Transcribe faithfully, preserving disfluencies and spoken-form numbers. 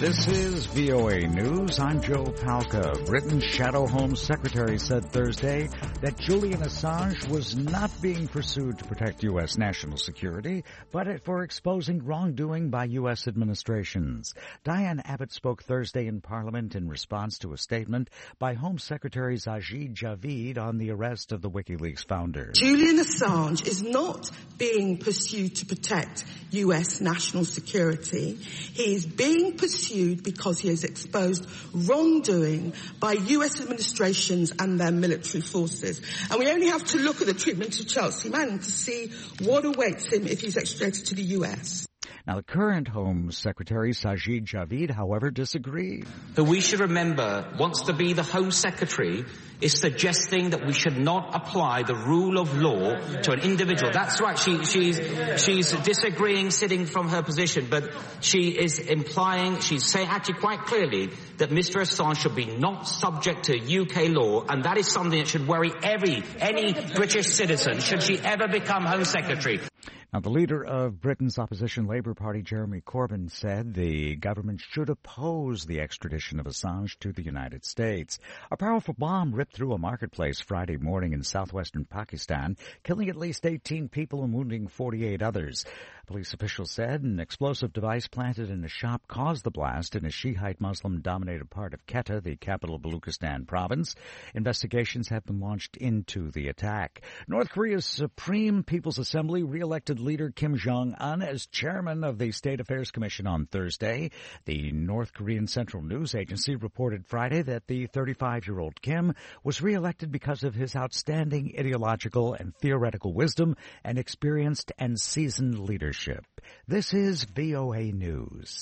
This is V O A News. I'm Joe Palca. Britain's Shadow Home Secretary said Thursday that Julian Assange was not being pursued to protect U S national security, but for exposing wrongdoing by U S administrations. Diane Abbott spoke Thursday in Parliament in response to a statement by Home Secretary Sajid Javid on the arrest of the WikiLeaks founder. Julian Assange is not being pursued to protect U S national security. He is being pursued because he has exposed wrongdoing by U S administrations and their military forces. And we only have to look at the treatment of Chelsea Manning to see what awaits him if he's extradited to the U S. Now, the current Home Secretary, Sajid Javid, however, disagreed. Who we should remember wants to be the Home Secretary is suggesting that we should not apply the rule of law to an individual. That's right, she, she's, she's disagreeing sitting from her position, but she is implying, she's saying actually quite clearly that Mister Assange should be not subject to U K law, and that is something that should worry every, any British citizen should she ever become Home Secretary. Now, the leader of Britain's opposition Labour Party, Jeremy Corbyn, said the government should oppose the extradition of Assange to the United States. A powerful bomb ripped through a marketplace Friday morning in southwestern Pakistan, killing at least eighteen people and wounding forty-eight others. Police officials said an explosive device planted in a shop caused the blast in a Shiite Muslim-dominated part of Quetta, the capital of Baluchistan province. Investigations have been launched into the attack. North Korea's Supreme People's Assembly re-elected leader Kim Jong-un as chairman of the State Affairs Commission on Thursday. The North Korean Central News Agency reported Friday that the thirty-five-year-old Kim was re-elected because of his outstanding ideological and theoretical wisdom and experienced and seasoned leadership. This is V O A News.